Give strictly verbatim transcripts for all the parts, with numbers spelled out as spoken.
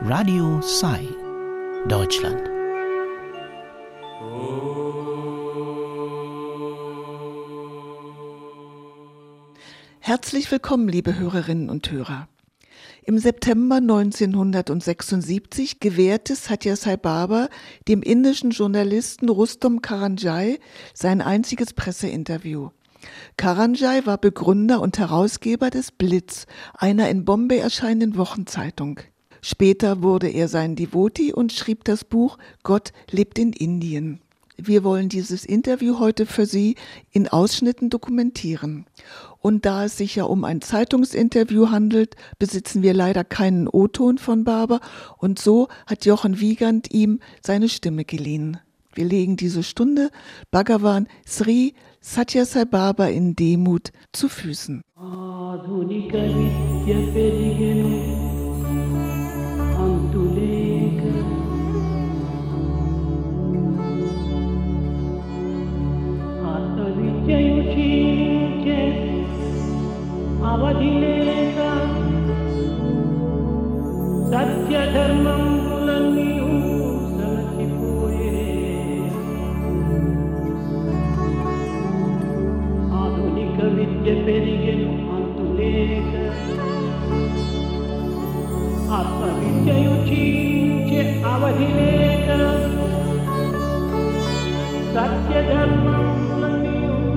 Radio Sai, Deutschland. Herzlich willkommen, liebe Hörerinnen und Hörer. Im September neunzehnhundertsechsundsiebzig gewährte Satyasai Baba dem indischen Journalisten Rustom Karanjai sein einziges Presseinterview. Karanjai war Begründer und Herausgeber des Blitz, einer in Bombay erscheinenden Wochenzeitung. Später wurde er sein Devotee und schrieb das Buch Gott lebt in Indien. Wir wollen dieses Interview heute für Sie in Ausschnitten dokumentieren. Und da es sich ja um ein Zeitungsinterview handelt, besitzen wir leider keinen O-Ton von Baba und so hat Jochen Wiegand ihm seine Stimme geliehen. Wir legen diese Stunde Bhagavan Sri Satyasai Baba in Demut zu Füßen. అవధిలేక సత్య ధర్మములన్నీ సమసిపోయే ఆధునిక విద్య పెరిగెను అంతులేక ఆత్మ విద్యయు క్షీణించే అవధిలేక సత్య ధర్మములన్నీ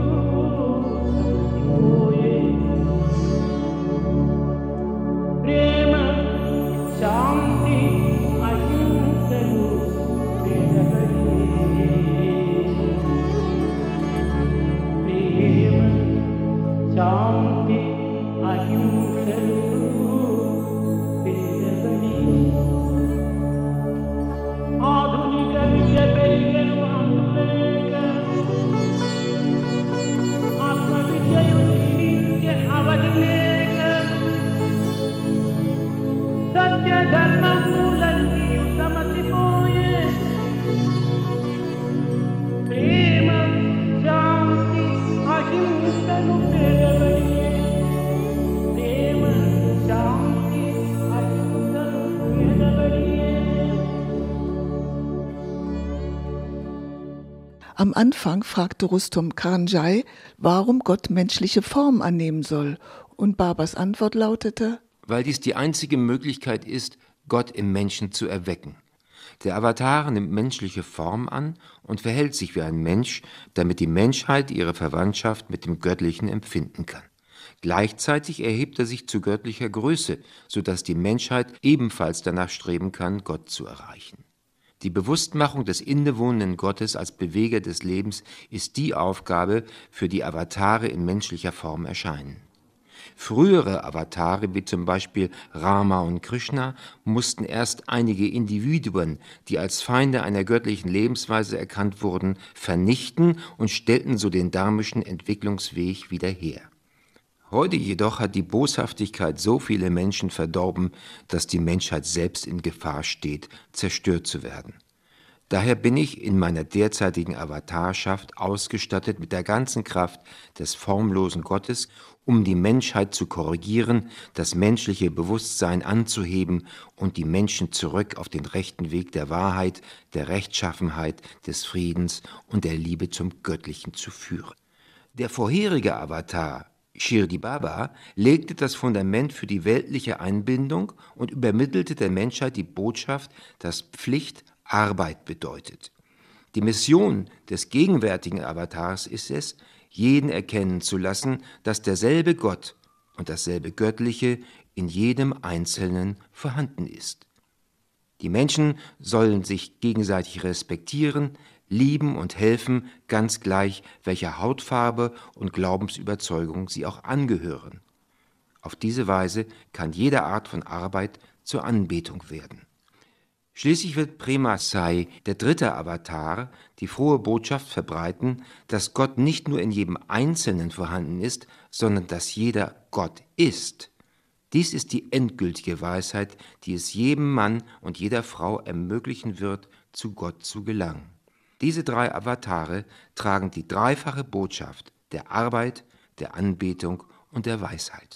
Am Anfang fragte Rustom Karanjai, warum Gott menschliche Form annehmen soll. Und Babas Antwort lautete: Weil dies die einzige Möglichkeit ist, Gott im Menschen zu erwecken. Der Avatar nimmt menschliche Form an und verhält sich wie ein Mensch, damit die Menschheit ihre Verwandtschaft mit dem Göttlichen empfinden kann. Gleichzeitig erhebt er sich zu göttlicher Größe, sodass die Menschheit ebenfalls danach streben kann, Gott zu erreichen. Die Bewusstmachung des innewohnenden Gottes als Beweger des Lebens ist die Aufgabe, für die Avatare in menschlicher Form erscheinen. Frühere Avatare, wie zum Beispiel Rama und Krishna, mussten erst einige Individuen, die als Feinde einer göttlichen Lebensweise erkannt wurden, vernichten und stellten so den dharmischen Entwicklungsweg wieder her. Heute jedoch hat die Boshaftigkeit so viele Menschen verdorben, dass die Menschheit selbst in Gefahr steht, zerstört zu werden. Daher bin ich in meiner derzeitigen Avatarschaft ausgestattet mit der ganzen Kraft des formlosen Gottes, um die Menschheit zu korrigieren, das menschliche Bewusstsein anzuheben und die Menschen zurück auf den rechten Weg der Wahrheit, der Rechtschaffenheit, des Friedens und der Liebe zum Göttlichen zu führen. Der vorherige Avatar, Shirdi Baba, legte das Fundament für die weltliche Einbindung und übermittelte der Menschheit die Botschaft, dass Pflicht Arbeit bedeutet. Die Mission des gegenwärtigen Avatars ist es, jeden erkennen zu lassen, dass derselbe Gott und dasselbe Göttliche in jedem Einzelnen vorhanden ist. Die Menschen sollen sich gegenseitig respektieren, lieben und helfen, ganz gleich, welcher Hautfarbe und Glaubensüberzeugung sie auch angehören. Auf diese Weise kann jede Art von Arbeit zur Anbetung werden. Schließlich wird Prema Sai, der dritte Avatar, die frohe Botschaft verbreiten, dass Gott nicht nur in jedem Einzelnen vorhanden ist, sondern dass jeder Gott ist. Dies ist die endgültige Weisheit, die es jedem Mann und jeder Frau ermöglichen wird, zu Gott zu gelangen. Diese drei Avatare tragen die dreifache Botschaft der Arbeit, der Anbetung und der Weisheit.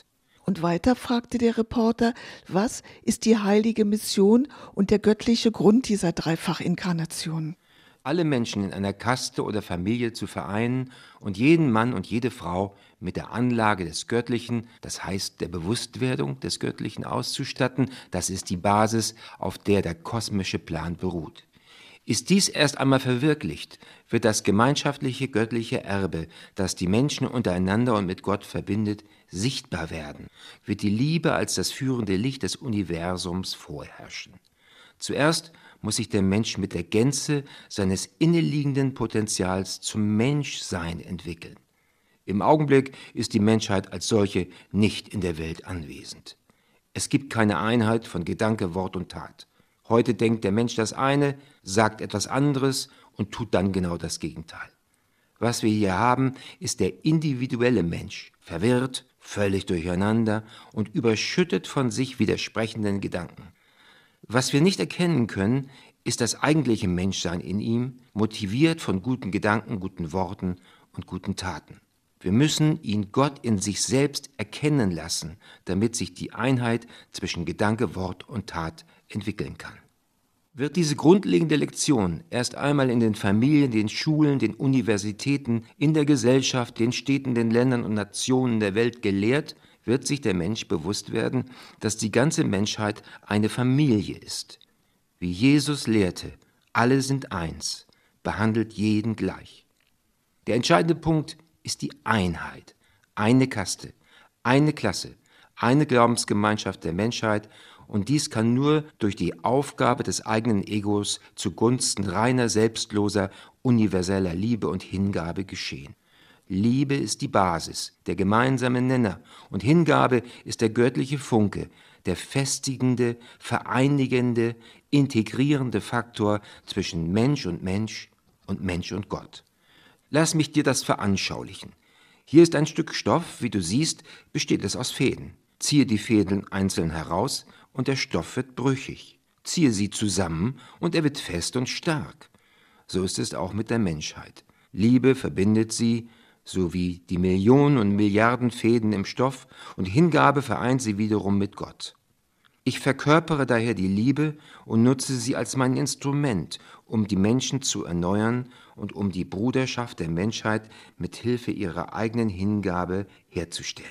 Und weiter fragte der Reporter, was ist die heilige Mission und der göttliche Grund dieser Dreifachinkarnation? Alle Menschen in einer Kaste oder Familie zu vereinen und jeden Mann und jede Frau mit der Anlage des Göttlichen, das heißt der Bewusstwerdung des Göttlichen auszustatten, das ist die Basis, auf der der kosmische Plan beruht. Ist dies erst einmal verwirklicht, wird das gemeinschaftliche göttliche Erbe, das die Menschen untereinander und mit Gott verbindet, sichtbar werden, wird die Liebe als das führende Licht des Universums vorherrschen. Zuerst muss sich der Mensch mit der Gänze seines inneliegenden Potenzials zum Menschsein entwickeln. Im Augenblick ist die Menschheit als solche nicht in der Welt anwesend. Es gibt keine Einheit von Gedanke, Wort und Tat. Heute denkt der Mensch das eine, sagt etwas anderes und tut dann genau das Gegenteil. Was wir hier haben, ist der individuelle Mensch, verwirrt, völlig durcheinander und überschüttet von sich widersprechenden Gedanken. Was wir nicht erkennen können, ist das eigentliche Menschsein in ihm, motiviert von guten Gedanken, guten Worten und guten Taten. Wir müssen ihn Gott in sich selbst erkennen lassen, damit sich die Einheit zwischen Gedanke, Wort und Tat entwickeln kann. Wird diese grundlegende Lektion erst einmal in den Familien, den Schulen, den Universitäten, in der Gesellschaft, den Städten, den Ländern und Nationen der Welt gelehrt, wird sich der Mensch bewusst werden, dass die ganze Menschheit eine Familie ist. Wie Jesus lehrte, alle sind eins, behandelt jeden gleich. Der entscheidende Punkt ist die Einheit, eine Kaste, eine Klasse, eine Glaubensgemeinschaft der Menschheit, und dies kann nur durch die Aufgabe des eigenen Egos zugunsten reiner, selbstloser, universeller Liebe und Hingabe geschehen. Liebe ist die Basis, der gemeinsame Nenner, und Hingabe ist der göttliche Funke, der festigende, vereinigende, integrierende Faktor zwischen Mensch und Mensch und Mensch und Gott. Lass mich dir das veranschaulichen. Hier ist ein Stück Stoff, wie du siehst, besteht es aus Fäden. Ziehe die Fäden einzeln heraus und der Stoff wird brüchig. Ziehe sie zusammen und er wird fest und stark. So ist es auch mit der Menschheit. Liebe verbindet sie, so wie die Millionen und Milliarden Fäden im Stoff, und Hingabe vereint sie wiederum mit Gott. Ich verkörpere daher die Liebe und nutze sie als mein Instrument, um die Menschen zu erneuern und um die Bruderschaft der Menschheit mit Hilfe ihrer eigenen Hingabe herzustellen.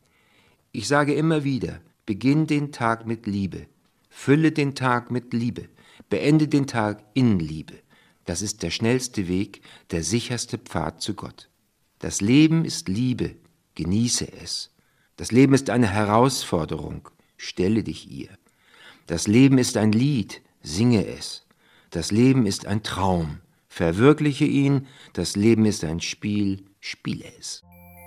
Ich sage immer wieder, beginn den Tag mit Liebe, fülle den Tag mit Liebe, beende den Tag in Liebe. Das ist der schnellste Weg, der sicherste Pfad zu Gott. Das Leben ist Liebe, genieße es. Das Leben ist eine Herausforderung, stelle dich ihr. Das Leben ist ein Lied, singe es. Das Leben ist ein Traum, verwirkliche ihn. Das Leben ist ein Spiel, spiele es.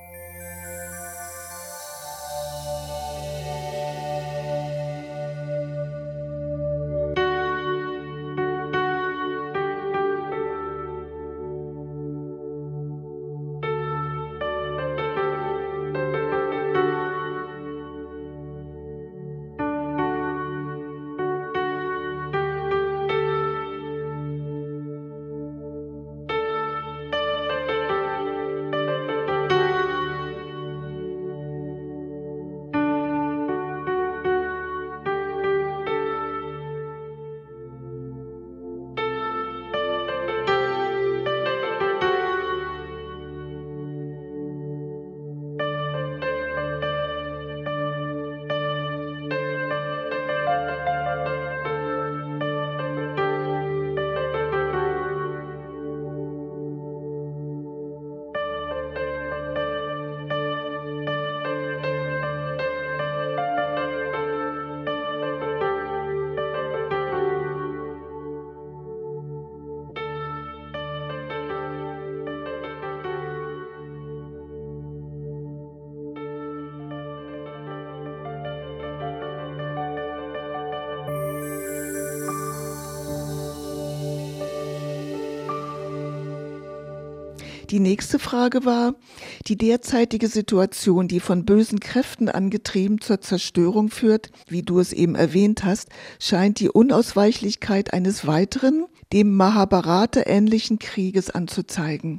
Die nächste Frage war, die derzeitige Situation, die von bösen Kräften angetrieben zur Zerstörung führt, wie du es eben erwähnt hast, scheint die Unausweichlichkeit eines weiteren, dem Mahabharata ähnlichen Krieges anzuzeigen.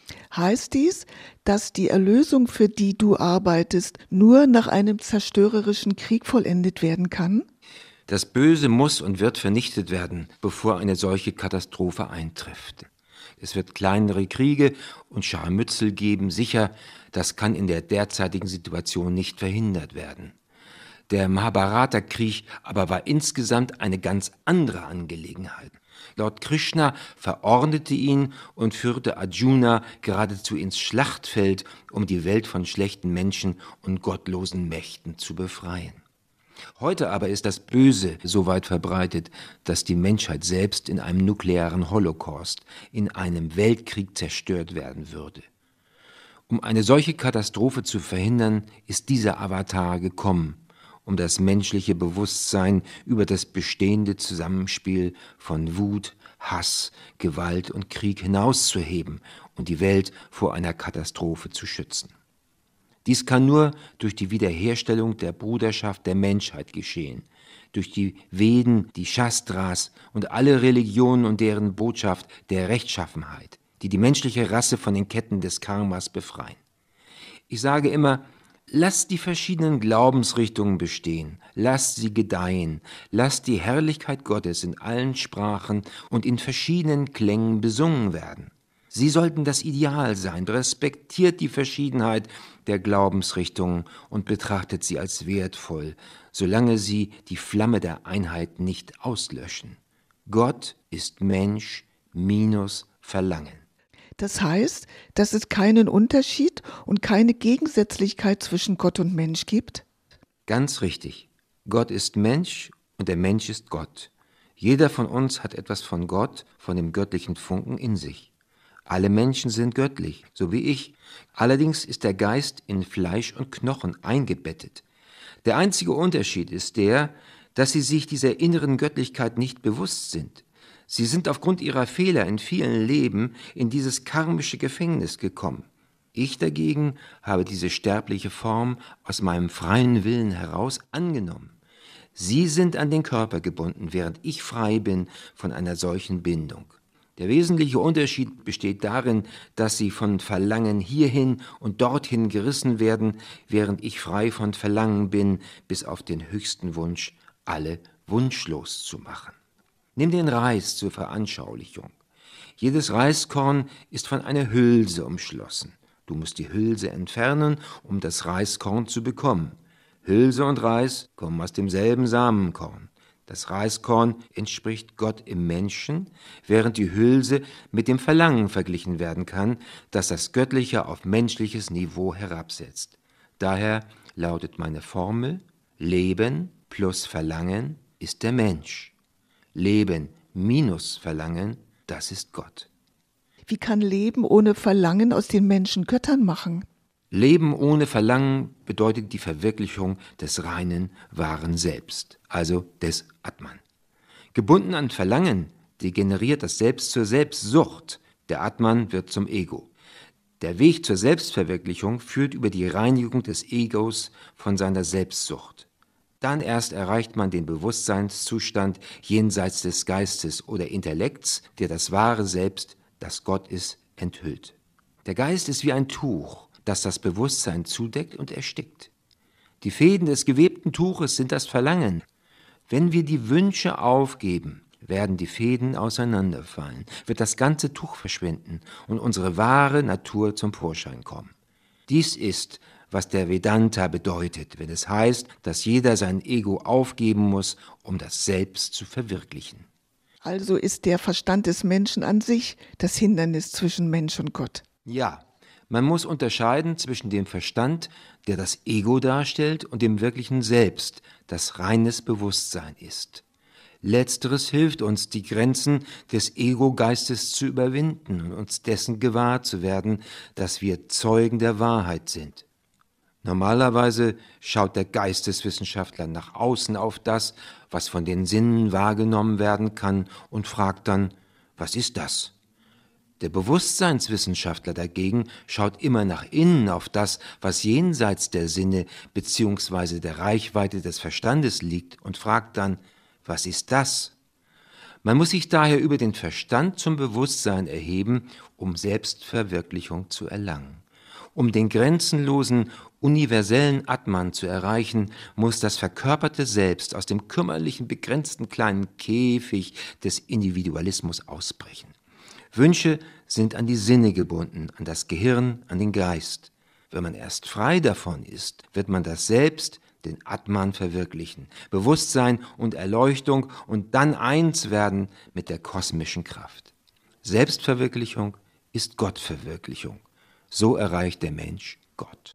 Heißt dies, dass die Erlösung, für die du arbeitest, nur nach einem zerstörerischen Krieg vollendet werden kann? Das Böse muss und wird vernichtet werden, bevor eine solche Katastrophe eintrifft. Es wird kleinere Kriege und Scharmützel geben, sicher, das kann in der derzeitigen Situation nicht verhindert werden. Der Mahabharata-Krieg aber war insgesamt eine ganz andere Angelegenheit. Lord Krishna verordnete ihn und führte Arjuna geradezu ins Schlachtfeld, um die Welt von schlechten Menschen und gottlosen Mächten zu befreien. Heute aber ist das Böse so weit verbreitet, dass die Menschheit selbst in einem nuklearen Holocaust, in einem Weltkrieg zerstört werden würde. Um eine solche Katastrophe zu verhindern, ist dieser Avatar gekommen, um das menschliche Bewusstsein über das bestehende Zusammenspiel von Wut, Hass, Gewalt und Krieg hinauszuheben und die Welt vor einer Katastrophe zu schützen. Dies kann nur durch die Wiederherstellung der Bruderschaft der Menschheit geschehen, durch die Veden, die Shastras und alle Religionen und deren Botschaft der Rechtschaffenheit, die die menschliche Rasse von den Ketten des Karmas befreien. Ich sage immer, lasst die verschiedenen Glaubensrichtungen bestehen, lasst sie gedeihen, lasst die Herrlichkeit Gottes in allen Sprachen und in verschiedenen Klängen besungen werden. Sie sollten das Ideal sein, respektiert die Verschiedenheit der Glaubensrichtungen und betrachtet sie als wertvoll, solange sie die Flamme der Einheit nicht auslöschen. Gott ist Mensch minus Verlangen. Das heißt, dass es keinen Unterschied und keine Gegensätzlichkeit zwischen Gott und Mensch gibt? Ganz richtig. Gott ist Mensch und der Mensch ist Gott. Jeder von uns hat etwas von Gott, von dem göttlichen Funken in sich. Alle Menschen sind göttlich, so wie ich. Allerdings ist der Geist in Fleisch und Knochen eingebettet. Der einzige Unterschied ist der, dass sie sich dieser inneren Göttlichkeit nicht bewusst sind. Sie sind aufgrund ihrer Fehler in vielen Leben in dieses karmische Gefängnis gekommen. Ich dagegen habe diese sterbliche Form aus meinem freien Willen heraus angenommen. Sie sind an den Körper gebunden, während ich frei bin von einer solchen Bindung. Der wesentliche Unterschied besteht darin, dass sie von Verlangen hierhin und dorthin gerissen werden, während ich frei von Verlangen bin, bis auf den höchsten Wunsch, alle wunschlos zu machen. Nimm den Reis zur Veranschaulichung. Jedes Reiskorn ist von einer Hülse umschlossen. Du musst die Hülse entfernen, um das Reiskorn zu bekommen. Hülse und Reis kommen aus demselben Samenkorn. Das Reiskorn entspricht Gott im Menschen, während die Hülse mit dem Verlangen verglichen werden kann, das das Göttliche auf menschliches Niveau herabsetzt. Daher lautet meine Formel: Leben plus Verlangen ist der Mensch. Leben minus Verlangen, das ist Gott. Wie kann Leben ohne Verlangen aus den Menschen Göttern machen? Leben ohne Verlangen bedeutet die Verwirklichung des reinen, wahren Selbst, also des Atman. Gebunden an Verlangen degeneriert das Selbst zur Selbstsucht, der Atman wird zum Ego. Der Weg zur Selbstverwirklichung führt über die Reinigung des Egos von seiner Selbstsucht. Dann erst erreicht man den Bewusstseinszustand jenseits des Geistes oder Intellekts, der das wahre Selbst, das Gott ist, enthüllt. Der Geist ist wie ein Tuch, das das Bewusstsein zudeckt und erstickt. Die Fäden des gewebten Tuches sind das Verlangen. Wenn wir die Wünsche aufgeben, werden die Fäden auseinanderfallen, wird das ganze Tuch verschwinden und unsere wahre Natur zum Vorschein kommen. Dies ist, was der Vedanta bedeutet, wenn es heißt, dass jeder sein Ego aufgeben muss, um das Selbst zu verwirklichen. Also ist der Verstand des Menschen an sich das Hindernis zwischen Mensch und Gott. Ja, man muss unterscheiden zwischen dem Verstand, der das Ego darstellt, und dem wirklichen Selbst, das reines Bewusstsein ist. Letzteres hilft uns, die Grenzen des Ego-Geistes zu überwinden und uns dessen gewahr zu werden, dass wir Zeugen der Wahrheit sind. Normalerweise schaut der Geisteswissenschaftler nach außen auf das, was von den Sinnen wahrgenommen werden kann, und fragt dann, was ist das? Der Bewusstseinswissenschaftler dagegen schaut immer nach innen auf das, was jenseits der Sinne bzw. der Reichweite des Verstandes liegt, und fragt dann, was ist das? Man muss sich daher über den Verstand zum Bewusstsein erheben, um Selbstverwirklichung zu erlangen. Um den grenzenlosen, universellen Atman zu erreichen, muss das verkörperte Selbst aus dem kümmerlichen, begrenzten kleinen Käfig des Individualismus ausbrechen. Wünsche sind an die Sinne gebunden, an das Gehirn, an den Geist. Wenn man erst frei davon ist, wird man das Selbst, den Atman verwirklichen, Bewusstsein und Erleuchtung und dann eins werden mit der kosmischen Kraft. Selbstverwirklichung ist Gottverwirklichung. So erreicht der Mensch Gott.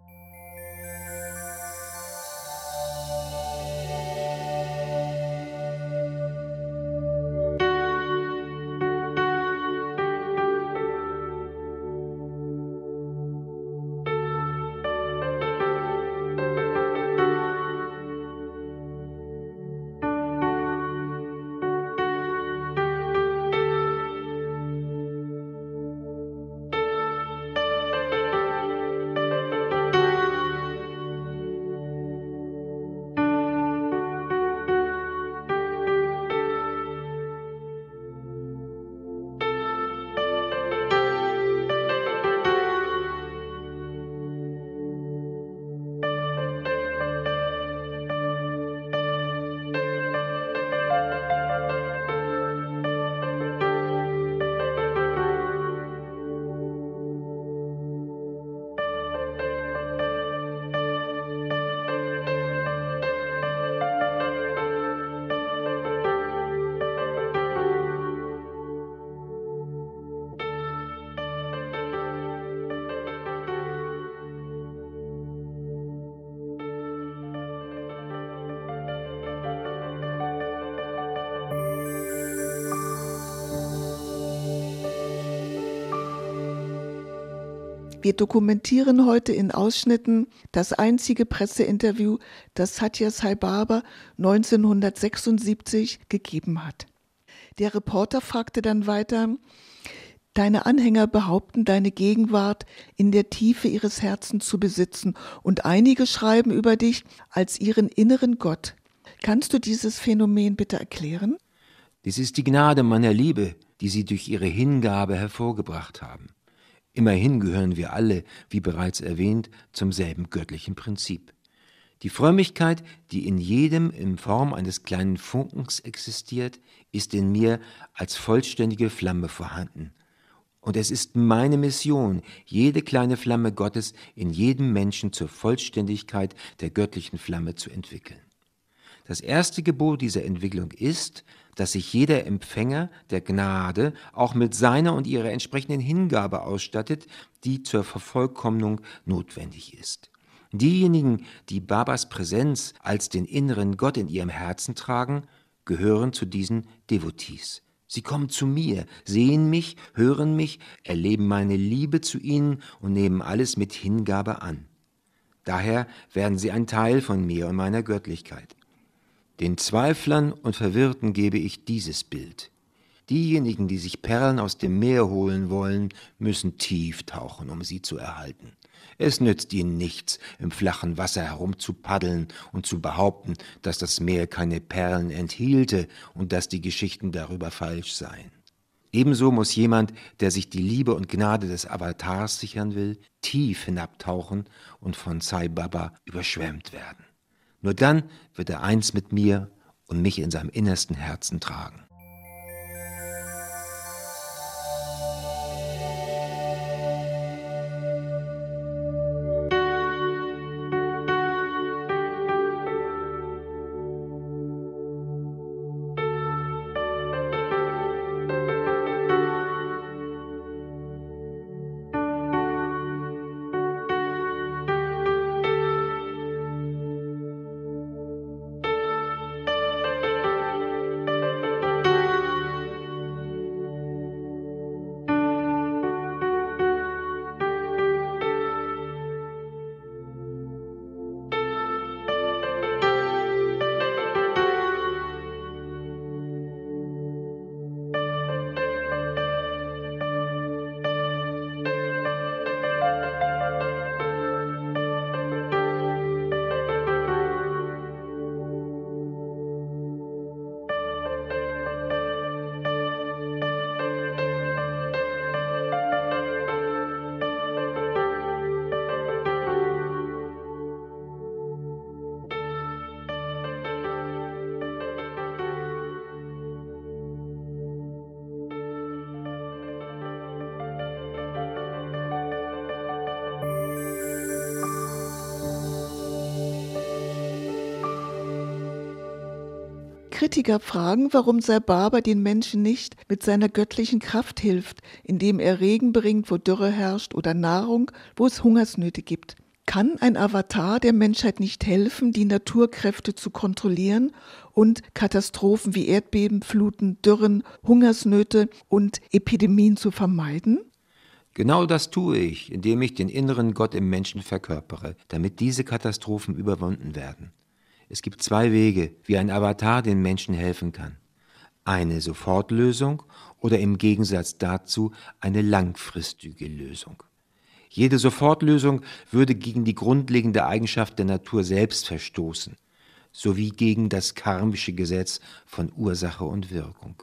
Wir dokumentieren heute in Ausschnitten das einzige Presseinterview, das Satya Sai Baba neunzehnhundertsechsundsiebzig gegeben hat. Der Reporter fragte dann weiter: Deine Anhänger behaupten, deine Gegenwart in der Tiefe ihres Herzens zu besitzen, und einige schreiben über dich als ihren inneren Gott. Kannst du dieses Phänomen bitte erklären? Dies ist die Gnade meiner Liebe, die sie durch ihre Hingabe hervorgebracht haben. Immerhin gehören wir alle, wie bereits erwähnt, zum selben göttlichen Prinzip. Die Frömmigkeit, die in jedem in Form eines kleinen Funkens existiert, ist in mir als vollständige Flamme vorhanden. Und es ist meine Mission, jede kleine Flamme Gottes in jedem Menschen zur Vollständigkeit der göttlichen Flamme zu entwickeln. Das erste Gebot dieser Entwicklung ist, dass sich jeder Empfänger der Gnade auch mit seiner und ihrer entsprechenden Hingabe ausstattet, die zur Vervollkommnung notwendig ist. Diejenigen, die Babas Präsenz als den inneren Gott in ihrem Herzen tragen, gehören zu diesen Devotees. Sie kommen zu mir, sehen mich, hören mich, erleben meine Liebe zu ihnen und nehmen alles mit Hingabe an. Daher werden sie ein Teil von mir und meiner Göttlichkeit. Den Zweiflern und Verwirrten gebe ich dieses Bild. Diejenigen, die sich Perlen aus dem Meer holen wollen, müssen tief tauchen, um sie zu erhalten. Es nützt ihnen nichts, im flachen Wasser herumzupaddeln und zu behaupten, dass das Meer keine Perlen enthielte und dass die Geschichten darüber falsch seien. Ebenso muss jemand, der sich die Liebe und Gnade des Avatars sichern will, tief hinabtauchen und von Sai Baba überschwemmt werden. Nur dann wird er eins mit mir und mich in seinem innersten Herzen tragen. Kritiker fragen, warum Sai Baba den Menschen nicht mit seiner göttlichen Kraft hilft, indem er Regen bringt, wo Dürre herrscht, oder Nahrung, wo es Hungersnöte gibt. Kann ein Avatar der Menschheit nicht helfen, die Naturkräfte zu kontrollieren und Katastrophen wie Erdbeben, Fluten, Dürren, Hungersnöte und Epidemien zu vermeiden? Genau das tue ich, indem ich den inneren Gott im Menschen verkörpere, damit diese Katastrophen überwunden werden. Es gibt zwei Wege, wie ein Avatar den Menschen helfen kann. Eine Sofortlösung oder im Gegensatz dazu eine langfristige Lösung. Jede Sofortlösung würde gegen die grundlegende Eigenschaft der Natur selbst verstoßen, sowie gegen das karmische Gesetz von Ursache und Wirkung.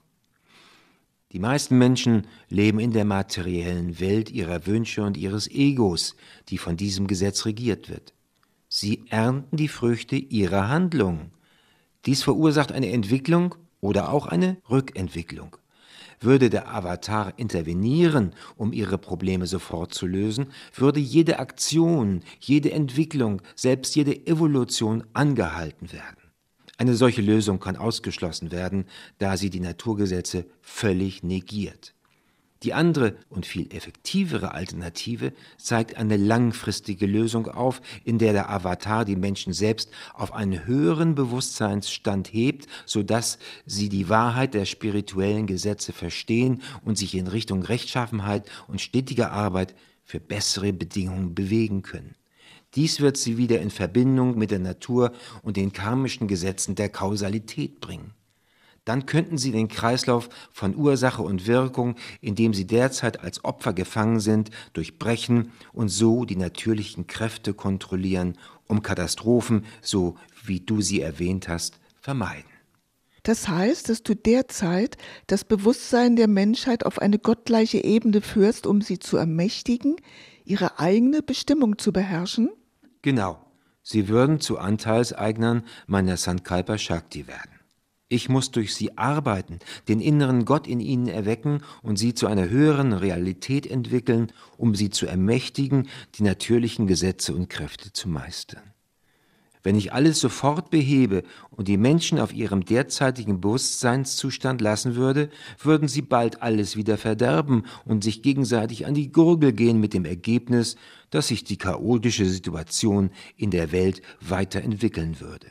Die meisten Menschen leben in der materiellen Welt ihrer Wünsche und ihres Egos, die von diesem Gesetz regiert wird. Sie ernten die Früchte ihrer Handlungen. Dies verursacht eine Entwicklung oder auch eine Rückentwicklung. Würde der Avatar intervenieren, um ihre Probleme sofort zu lösen, würde jede Aktion, jede Entwicklung, selbst jede Evolution angehalten werden. Eine solche Lösung kann ausgeschlossen werden, da sie die Naturgesetze völlig negiert. Die andere und viel effektivere Alternative zeigt eine langfristige Lösung auf, in der der Avatar die Menschen selbst auf einen höheren Bewusstseinsstand hebt, sodass sie die Wahrheit der spirituellen Gesetze verstehen und sich in Richtung Rechtschaffenheit und stetiger Arbeit für bessere Bedingungen bewegen können. Dies wird sie wieder in Verbindung mit der Natur und den karmischen Gesetzen der Kausalität bringen. Dann könnten sie den Kreislauf von Ursache und Wirkung, in dem sie derzeit als Opfer gefangen sind, durchbrechen und so die natürlichen Kräfte kontrollieren, um Katastrophen, so wie du sie erwähnt hast, vermeiden. Das heißt, dass du derzeit das Bewusstsein der Menschheit auf eine gottgleiche Ebene führst, um sie zu ermächtigen, ihre eigene Bestimmung zu beherrschen? Genau. Sie würden zu Anteilseignern meiner Sankalpa Shakti werden. Ich muss durch sie arbeiten, den inneren Gott in ihnen erwecken und sie zu einer höheren Realität entwickeln, um sie zu ermächtigen, die natürlichen Gesetze und Kräfte zu meistern. Wenn ich alles sofort behebe und die Menschen auf ihrem derzeitigen Bewusstseinszustand lassen würde, würden sie bald alles wieder verderben und sich gegenseitig an die Gurgel gehen mit dem Ergebnis, dass sich die chaotische Situation in der Welt weiterentwickeln würde.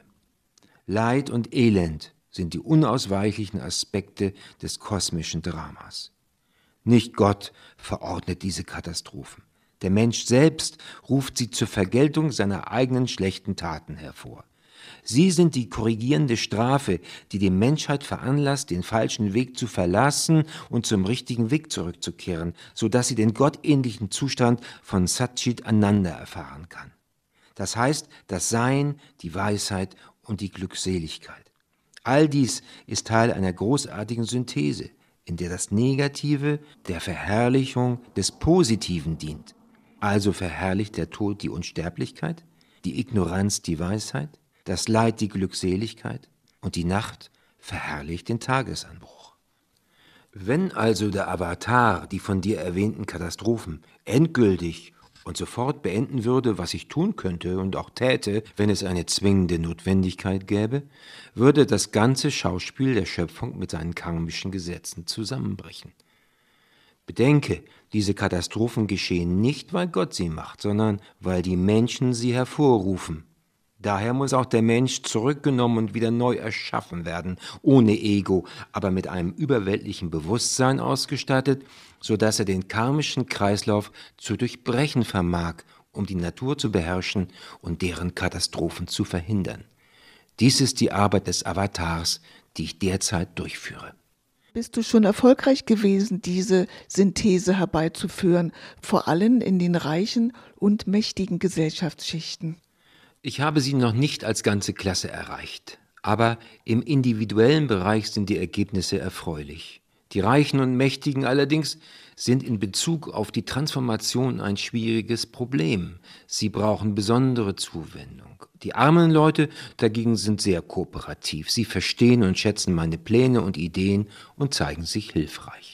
Leid und Elend sind die unausweichlichen Aspekte des kosmischen Dramas. Nicht Gott verordnet diese Katastrophen. Der Mensch selbst ruft sie zur Vergeltung seiner eigenen schlechten Taten hervor. Sie sind die korrigierende Strafe, die die Menschheit veranlasst, den falschen Weg zu verlassen und zum richtigen Weg zurückzukehren, sodass sie den gottähnlichen Zustand von Satchit Ananda erfahren kann. Das heißt, das Sein, die Weisheit und die Glückseligkeit. All dies ist Teil einer großartigen Synthese, in der das Negative der Verherrlichung des Positiven dient. Also verherrlicht der Tod die Unsterblichkeit, die Ignoranz die Weisheit, das Leid die Glückseligkeit und die Nacht verherrlicht den Tagesanbruch. Wenn also der Avatar die von dir erwähnten Katastrophen endgültig und sofort beenden würde, was ich tun könnte und auch täte, wenn es eine zwingende Notwendigkeit gäbe, würde das ganze Schauspiel der Schöpfung mit seinen karmischen Gesetzen zusammenbrechen. Bedenke, diese Katastrophen geschehen nicht, weil Gott sie macht, sondern weil die Menschen sie hervorrufen. Daher muss auch der Mensch zurückgenommen und wieder neu erschaffen werden, ohne Ego, aber mit einem überweltlichen Bewusstsein ausgestattet, sodass er den karmischen Kreislauf zu durchbrechen vermag, um die Natur zu beherrschen und deren Katastrophen zu verhindern. Dies ist die Arbeit des Avatars, die ich derzeit durchführe. Bist du schon erfolgreich gewesen, diese Synthese herbeizuführen, vor allem in den reichen und mächtigen Gesellschaftsschichten? Ich habe sie noch nicht als ganze Klasse erreicht, aber im individuellen Bereich sind die Ergebnisse erfreulich. Die Reichen und Mächtigen allerdings sind in Bezug auf die Transformation ein schwieriges Problem. Sie brauchen besondere Zuwendung. Die armen Leute dagegen sind sehr kooperativ. Sie verstehen und schätzen meine Pläne und Ideen und zeigen sich hilfreich.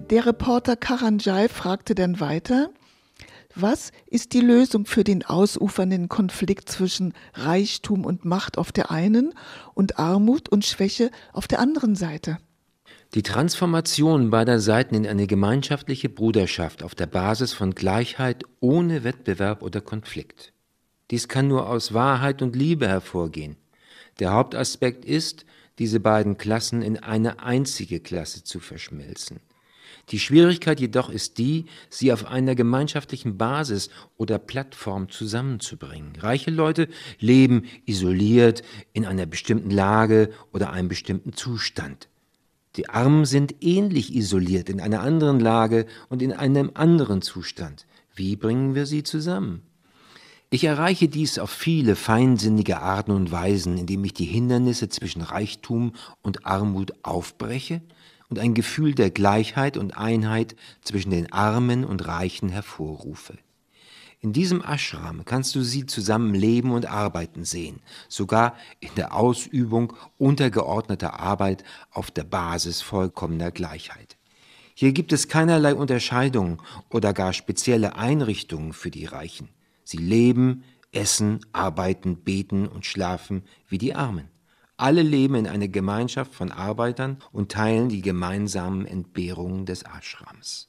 Der Reporter Karanjay fragte dann weiter: Was ist die Lösung für den ausufernden Konflikt zwischen Reichtum und Macht auf der einen und Armut und Schwäche auf der anderen Seite? Die Transformation beider Seiten in eine gemeinschaftliche Bruderschaft auf der Basis von Gleichheit ohne Wettbewerb oder Konflikt. Dies kann nur aus Wahrheit und Liebe hervorgehen. Der Hauptaspekt ist, diese beiden Klassen in eine einzige Klasse zu verschmelzen. Die Schwierigkeit jedoch ist die, sie auf einer gemeinschaftlichen Basis oder Plattform zusammenzubringen. Reiche Leute leben isoliert in einer bestimmten Lage oder einem bestimmten Zustand. Die Armen sind ähnlich isoliert in einer anderen Lage und in einem anderen Zustand. Wie bringen wir sie zusammen? Ich erreiche dies auf viele feinsinnige Arten und Weisen, indem ich die Hindernisse zwischen Reichtum und Armut aufbreche und ein Gefühl der Gleichheit und Einheit zwischen den Armen und Reichen hervorrufe. In diesem Ashram kannst du sie zusammen leben und arbeiten sehen, sogar in der Ausübung untergeordneter Arbeit auf der Basis vollkommener Gleichheit. Hier gibt es keinerlei Unterscheidung oder gar spezielle Einrichtungen für die Reichen. Sie leben, essen, arbeiten, beten und schlafen wie die Armen. Alle leben in einer Gemeinschaft von Arbeitern und teilen die gemeinsamen Entbehrungen des Ashrams.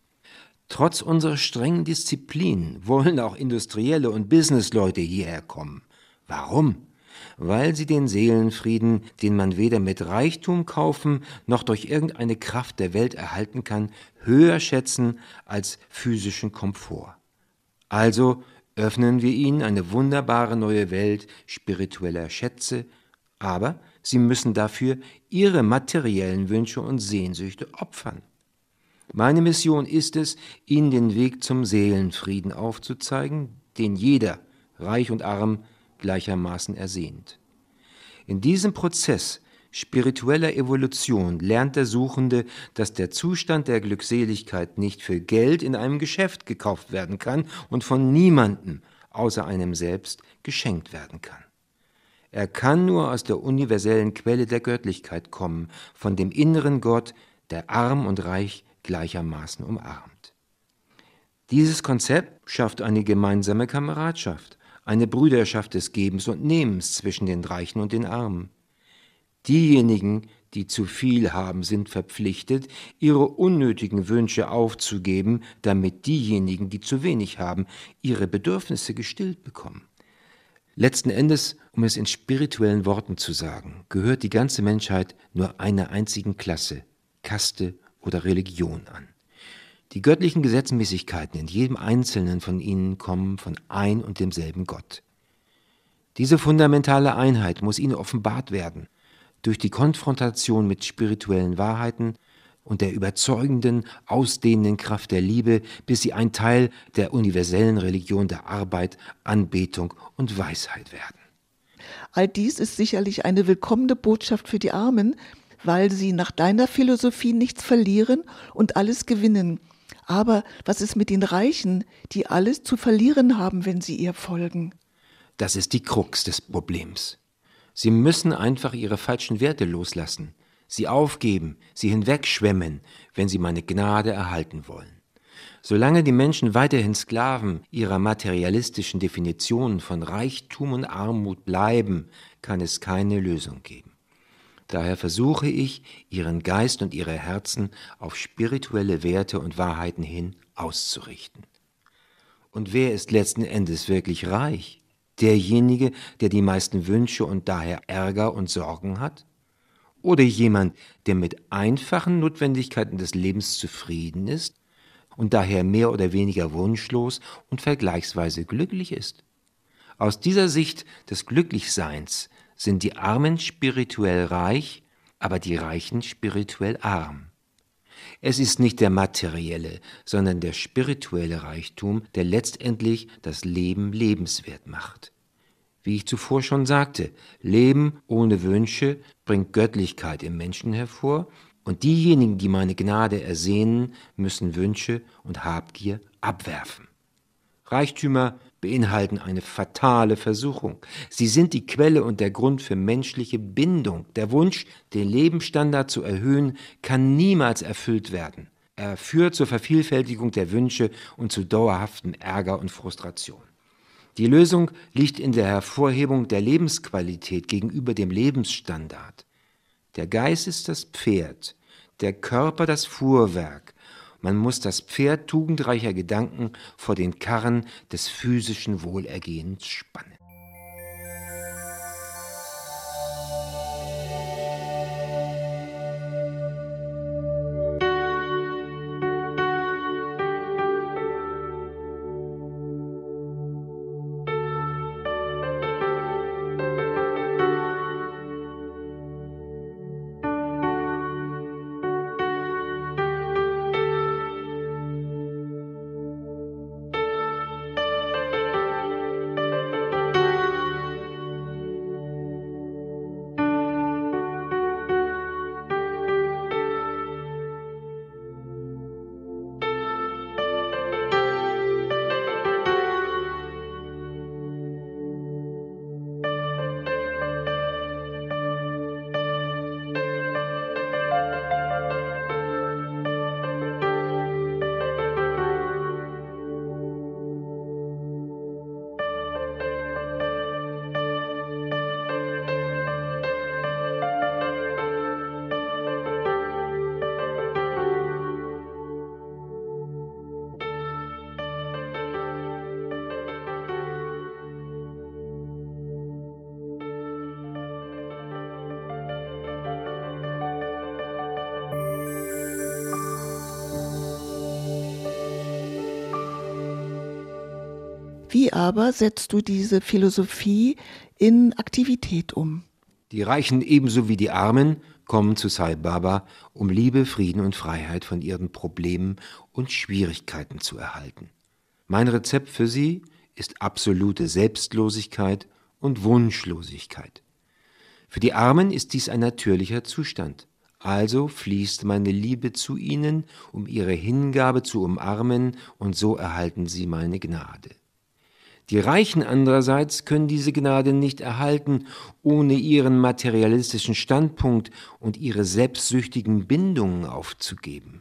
Trotz unserer strengen Disziplin wollen auch Industrielle und Businessleute hierher kommen. Warum? Weil sie den Seelenfrieden, den man weder mit Reichtum kaufen noch durch irgendeine Kraft der Welt erhalten kann, höher schätzen als physischen Komfort. Also öffnen wir ihnen eine wunderbare neue Welt spiritueller Schätze, aber sie müssen dafür ihre materiellen Wünsche und Sehnsüchte opfern. Meine Mission ist es, ihnen den Weg zum Seelenfrieden aufzuzeigen, den jeder, reich und arm, gleichermaßen ersehnt. In diesem Prozess spiritueller Evolution lernt der Suchende, dass der Zustand der Glückseligkeit nicht für Geld in einem Geschäft gekauft werden kann und von niemandem außer einem selbst geschenkt werden kann. Er kann nur aus der universellen Quelle der Göttlichkeit kommen, von dem inneren Gott, der arm und reich gleichermaßen umarmt. Dieses Konzept schafft eine gemeinsame Kameradschaft, eine Brüderschaft des Gebens und Nehmens zwischen den Reichen und den Armen. Diejenigen, die zu viel haben, sind verpflichtet, ihre unnötigen Wünsche aufzugeben, damit diejenigen, die zu wenig haben, ihre Bedürfnisse gestillt bekommen. Letzten Endes, um es in spirituellen Worten zu sagen, gehört die ganze Menschheit nur einer einzigen Klasse, Kaste oder Religion an. Die göttlichen Gesetzmäßigkeiten in jedem Einzelnen von ihnen kommen von ein und demselben Gott. Diese fundamentale Einheit muss ihnen offenbart werden, durch die Konfrontation mit spirituellen Wahrheiten und der überzeugenden, ausdehnenden Kraft der Liebe, bis sie ein Teil der universellen Religion der Arbeit, Anbetung und Weisheit werden. All dies ist sicherlich eine willkommene Botschaft für die Armen, weil sie nach deiner Philosophie nichts verlieren und alles gewinnen. Aber was ist mit den Reichen, die alles zu verlieren haben, wenn sie ihr folgen? Das ist die Krux des Problems. Sie müssen einfach ihre falschen Werte loslassen, sie aufgeben, sie hinwegschwemmen, wenn sie meine Gnade erhalten wollen. Solange die Menschen weiterhin Sklaven ihrer materialistischen Definitionen von Reichtum und Armut bleiben, kann es keine Lösung geben. Daher versuche ich, ihren Geist und ihre Herzen auf spirituelle Werte und Wahrheiten hin auszurichten. Und wer ist letzten Endes wirklich reich? Derjenige, der die meisten Wünsche und daher Ärger und Sorgen hat? Oder jemand, der mit einfachen Notwendigkeiten des Lebens zufrieden ist und daher mehr oder weniger wunschlos und vergleichsweise glücklich ist? Aus dieser Sicht des Glücklichseins sind die Armen spirituell reich, aber die Reichen spirituell arm. Es ist nicht der materielle, sondern der spirituelle Reichtum, der letztendlich das Leben lebenswert macht. Wie ich zuvor schon sagte, Leben ohne Wünsche bringt Göttlichkeit im Menschen hervor, und diejenigen, die meine Gnade ersehnen, müssen Wünsche und Habgier abwerfen. Reichtümer beinhalten eine fatale Versuchung. Sie sind die Quelle und der Grund für menschliche Bindung. Der Wunsch, den Lebensstandard zu erhöhen, kann niemals erfüllt werden, Er führt zur Vervielfältigung der Wünsche und zu dauerhaftem Ärger und Frustration. Die Lösung liegt in der Hervorhebung der Lebensqualität gegenüber dem Lebensstandard. Der Geist ist das Pferd, der Körper das Fuhrwerk. Man muss das Pferd tugendreicher Gedanken vor den Karren des physischen Wohlergehens spannen. Wie aber setzt du diese Philosophie in Aktivität um? Die Reichen ebenso wie die Armen kommen zu Sai Baba, um Liebe, Frieden und Freiheit von ihren Problemen und Schwierigkeiten zu erhalten. Mein Rezept für sie ist absolute Selbstlosigkeit und Wunschlosigkeit. Für die Armen ist dies ein natürlicher Zustand. Also fließt meine Liebe zu ihnen, um ihre Hingabe zu umarmen, und so erhalten sie meine Gnade. Die Reichen andererseits können diese Gnade nicht erhalten, ohne ihren materialistischen Standpunkt und ihre selbstsüchtigen Bindungen aufzugeben.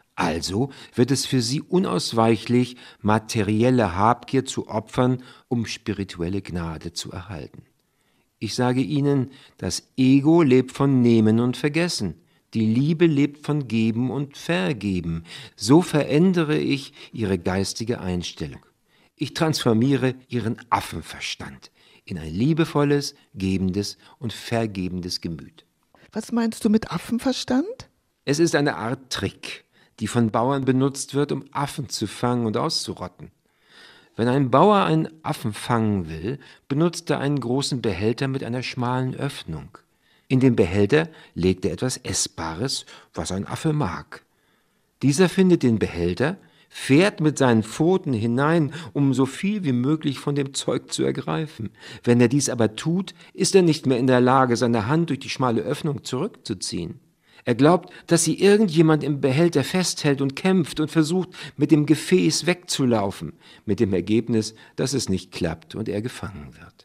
Also wird es für sie unausweichlich, materielle Habgier zu opfern, um spirituelle Gnade zu erhalten. Ich sage ihnen, das Ego lebt von Nehmen und Vergessen. Die Liebe lebt von Geben und Vergeben. So verändere ich ihre geistige Einstellung. Ich transformiere ihren Affenverstand in ein liebevolles, gebendes und vergebendes Gemüt. Was meinst du mit Affenverstand? Es ist eine Art Trick, die von Bauern benutzt wird, um Affen zu fangen und auszurotten. Wenn ein Bauer einen Affen fangen will, benutzt er einen großen Behälter mit einer schmalen Öffnung. In den Behälter legt er etwas Essbares, was ein Affe mag. Dieser findet den Behälter, fährt mit seinen Pfoten hinein, um so viel wie möglich von dem Zeug zu ergreifen. Wenn er dies aber tut, ist er nicht mehr in der Lage, seine Hand durch die schmale Öffnung zurückzuziehen. Er glaubt, dass sie irgendjemand im Behälter festhält und kämpft und versucht, mit dem Gefäß wegzulaufen, mit dem Ergebnis, dass es nicht klappt und er gefangen wird.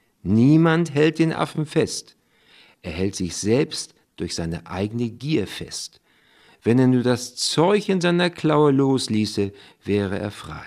Niemand hält den Affen fest. Er hält sich selbst durch seine eigene Gier fest. Wenn er nur das Zeug in seiner Klaue losließe, wäre er frei.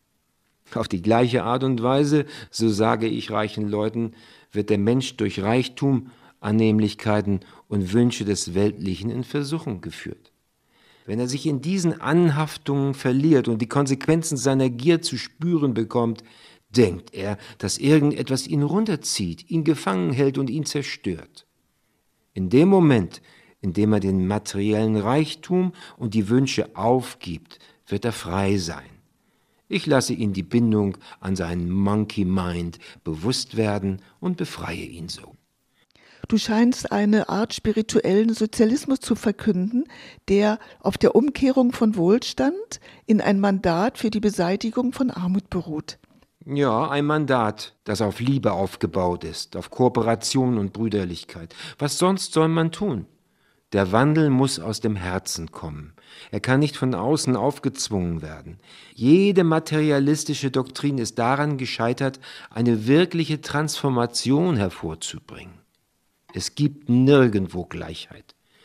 Auf die gleiche Art und Weise, so sage ich reichen Leuten, wird der Mensch durch Reichtum, Annehmlichkeiten und Wünsche des Weltlichen in Versuchung geführt. Wenn er sich in diesen Anhaftungen verliert und die Konsequenzen seiner Gier zu spüren bekommt, denkt er, dass irgendetwas ihn runterzieht, ihn gefangen hält und ihn zerstört. In dem Moment, in dem er den materiellen Reichtum und die Wünsche aufgibt, wird er frei sein. Ich lasse ihn die Bindung an seinen Monkey Mind bewusst werden und befreie ihn so. Du scheinst eine Art spirituellen Sozialismus zu verkünden, der auf der Umkehrung von Wohlstand in ein Mandat für die Beseitigung von Armut beruht. Ja, ein Mandat, das auf Liebe aufgebaut ist, auf Kooperation und Brüderlichkeit. Was sonst soll man tun? Der Wandel muss aus dem Herzen kommen. Er kann nicht von außen aufgezwungen werden. Jede materialistische Doktrin ist daran gescheitert, eine wirkliche Transformation hervorzubringen. Es gibt nirgendwo Gleichheit.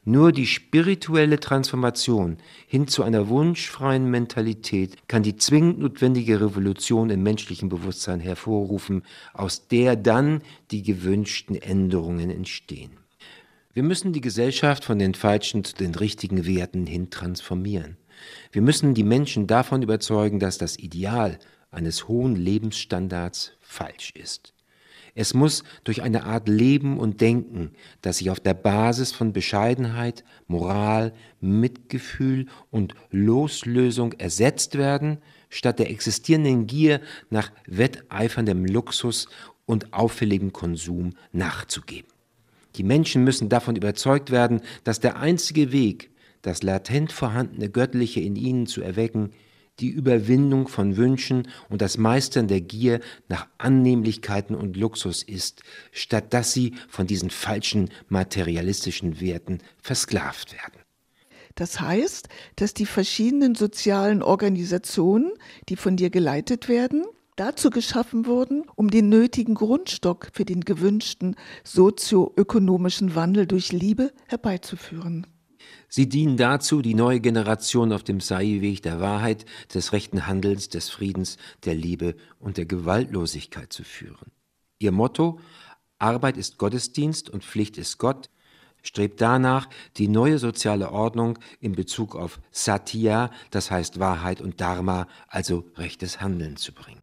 Nur die spirituelle Transformation hin zu einer wunschfreien Mentalität kann die zwingend notwendige Revolution im menschlichen Bewusstsein hervorrufen, aus der dann die gewünschten Änderungen entstehen. Wir müssen die Gesellschaft von den falschen zu den richtigen Werten hin transformieren. Wir müssen die Menschen davon überzeugen, dass das Ideal eines hohen Lebensstandards falsch ist. Es muss durch eine Art Leben und Denken, das sich auf der Basis von Bescheidenheit, Moral, Mitgefühl und Loslösung ersetzt werden, statt der existierenden Gier nach wetteiferndem Luxus und auffälligem Konsum nachzugeben. Die Menschen müssen davon überzeugt werden, dass der einzige Weg, das latent vorhandene Göttliche in ihnen zu erwecken, die Überwindung von Wünschen und das Meistern der Gier nach Annehmlichkeiten und Luxus ist, statt dass sie von diesen falschen materialistischen Werten versklavt werden. Das heißt, dass die verschiedenen sozialen Organisationen, die von dir geleitet werden, dazu geschaffen wurden, um den nötigen Grundstock für den gewünschten sozioökonomischen Wandel durch Liebe herbeizuführen. Sie dienen dazu, die neue Generation auf dem Sei-Weg der Wahrheit, des rechten Handelns, des Friedens, der Liebe und der Gewaltlosigkeit zu führen. Ihr Motto: Arbeit ist Gottesdienst und Pflicht ist Gott, strebt danach, die neue soziale Ordnung in Bezug auf Satya, das heißt Wahrheit, und Dharma, also rechtes Handeln, zu bringen.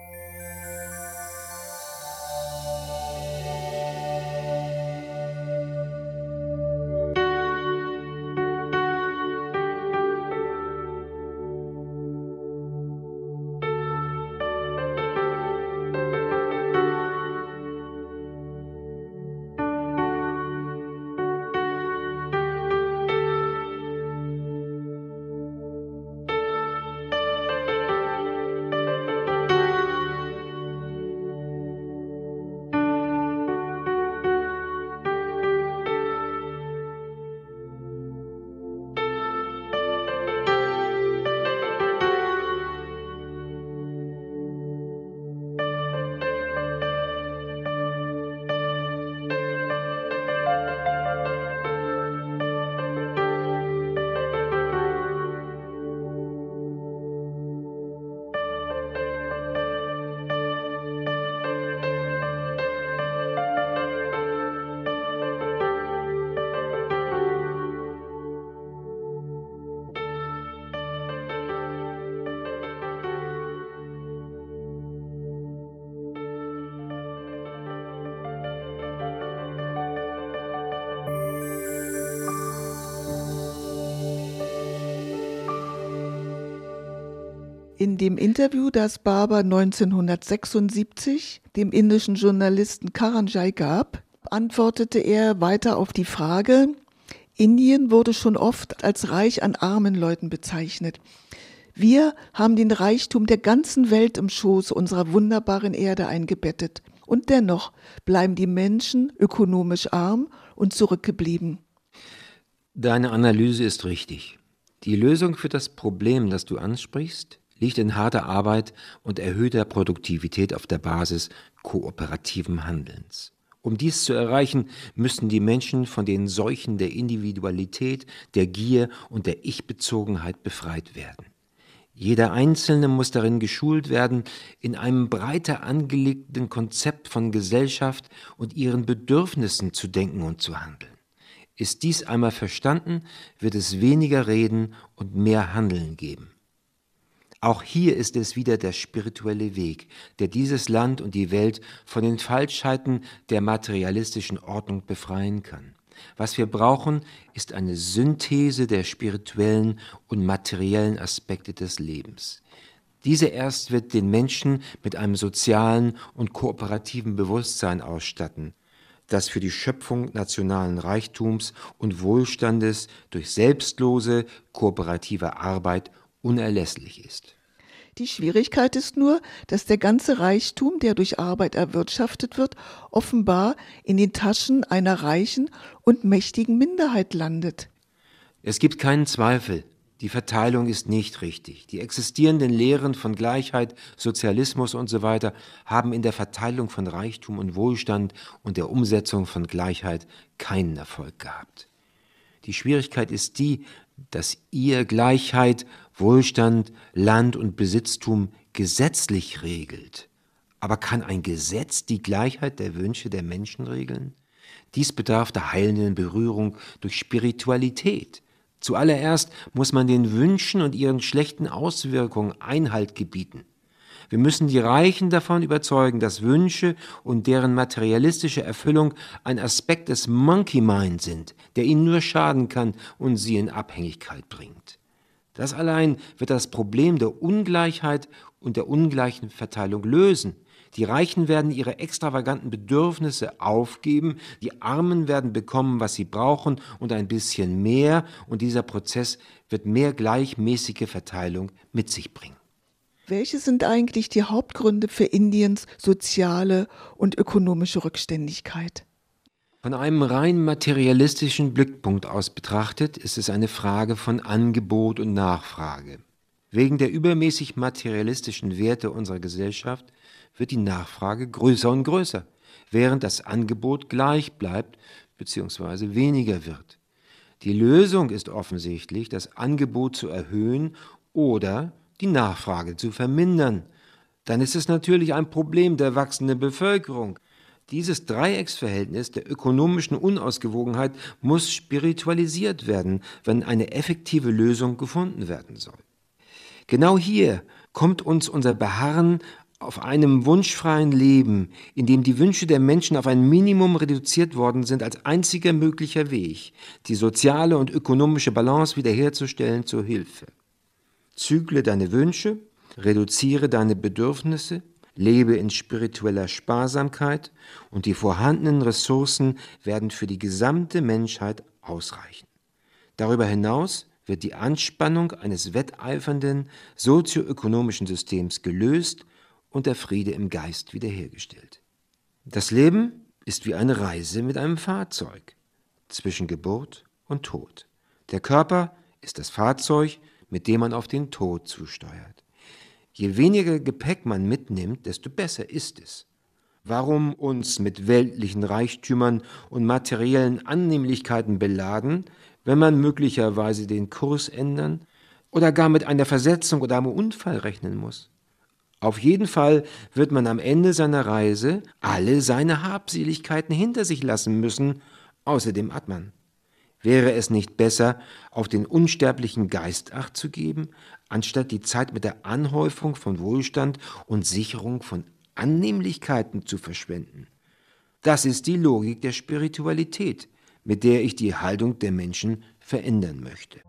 In dem Interview, das Baba neunzehnhundertsechsundsiebzig dem indischen Journalisten Karanjay gab, antwortete er weiter auf die Frage: Indien wurde schon oft als reich an armen Leuten bezeichnet. Wir haben den Reichtum der ganzen Welt im Schoß unserer wunderbaren Erde eingebettet. Und dennoch bleiben die Menschen ökonomisch arm und zurückgeblieben. Deine Analyse ist richtig. Die Lösung für das Problem, das du ansprichst, liegt in harter Arbeit und erhöhter Produktivität auf der Basis kooperativen Handelns. Um dies zu erreichen, müssen die Menschen von den Seuchen der Individualität, der Gier und der Ich-Bezogenheit befreit werden. Jeder Einzelne muss darin geschult werden, in einem breiter angelegten Konzept von Gesellschaft und ihren Bedürfnissen zu denken und zu handeln. Ist dies einmal verstanden, wird es weniger Reden und mehr Handeln geben. Auch hier ist es wieder der spirituelle Weg, der dieses Land und die Welt von den Falschheiten der materialistischen Ordnung befreien kann. Was wir brauchen, ist eine Synthese der spirituellen und materiellen Aspekte des Lebens. Diese erst wird den Menschen mit einem sozialen und kooperativen Bewusstsein ausstatten, das für die Schöpfung nationalen Reichtums und Wohlstandes durch selbstlose, kooperative Arbeit unerlässlich ist. Die Schwierigkeit ist nur, dass der ganze Reichtum, der durch Arbeit erwirtschaftet wird, offenbar in den Taschen einer reichen und mächtigen Minderheit landet. Es gibt keinen Zweifel, die Verteilung ist nicht richtig. Die existierenden Lehren von Gleichheit, Sozialismus und so weiter haben in der Verteilung von Reichtum und Wohlstand und der Umsetzung von Gleichheit keinen Erfolg gehabt. Die Schwierigkeit ist die, dass ihr Gleichheit, Wohlstand, Land und Besitztum gesetzlich regelt. Aber kann ein Gesetz die Gleichheit der Wünsche der Menschen regeln? Dies bedarf der heilenden Berührung durch Spiritualität. Zuallererst muss man den Wünschen und ihren schlechten Auswirkungen Einhalt gebieten. Wir müssen die Reichen davon überzeugen, dass Wünsche und deren materialistische Erfüllung ein Aspekt des Monkey Mind sind, der ihnen nur schaden kann und sie in Abhängigkeit bringt. Das allein wird das Problem der Ungleichheit und der ungleichen Verteilung lösen. Die Reichen werden ihre extravaganten Bedürfnisse aufgeben, die Armen werden bekommen, was sie brauchen und ein bisschen mehr, und dieser Prozess wird mehr gleichmäßige Verteilung mit sich bringen. Welche sind eigentlich die Hauptgründe für Indiens soziale und ökonomische Rückständigkeit? Von einem rein materialistischen Blickpunkt aus betrachtet, ist es eine Frage von Angebot und Nachfrage. Wegen der übermäßig materialistischen Werte unserer Gesellschaft wird die Nachfrage größer und größer, während das Angebot gleich bleibt bzw. weniger wird. Die Lösung ist offensichtlich, das Angebot zu erhöhen oder die Nachfrage zu vermindern. Dann ist es natürlich ein Problem der wachsenden Bevölkerung. Dieses Dreiecksverhältnis der ökonomischen Unausgewogenheit muss spiritualisiert werden, wenn eine effektive Lösung gefunden werden soll. Genau hier kommt uns unser Beharren auf einem wunschfreien Leben, in dem die Wünsche der Menschen auf ein Minimum reduziert worden sind, als einziger möglicher Weg, die soziale und ökonomische Balance wiederherzustellen, zur Hilfe. Zügle deine Wünsche, reduziere deine Bedürfnisse, lebe in spiritueller Sparsamkeit und die vorhandenen Ressourcen werden für die gesamte Menschheit ausreichen. Darüber hinaus wird die Anspannung eines wetteifernden sozioökonomischen Systems gelöst und der Friede im Geist wiederhergestellt. Das Leben ist wie eine Reise mit einem Fahrzeug zwischen Geburt und Tod. Der Körper ist das Fahrzeug, mit dem man auf den Tod zusteuert. Je weniger Gepäck man mitnimmt, desto besser ist es. Warum uns mit weltlichen Reichtümern und materiellen Annehmlichkeiten beladen, wenn man möglicherweise den Kurs ändern oder gar mit einer Versetzung oder einem Unfall rechnen muss? Auf jeden Fall wird man am Ende seiner Reise alle seine Habseligkeiten hinter sich lassen müssen, außer dem Atman. Wäre es nicht besser, auf den unsterblichen Geist Acht zu geben, anstatt die Zeit mit der Anhäufung von Wohlstand und Sicherung von Annehmlichkeiten zu verschwenden? Das ist die Logik der Spiritualität, mit der ich die Haltung der Menschen verändern möchte.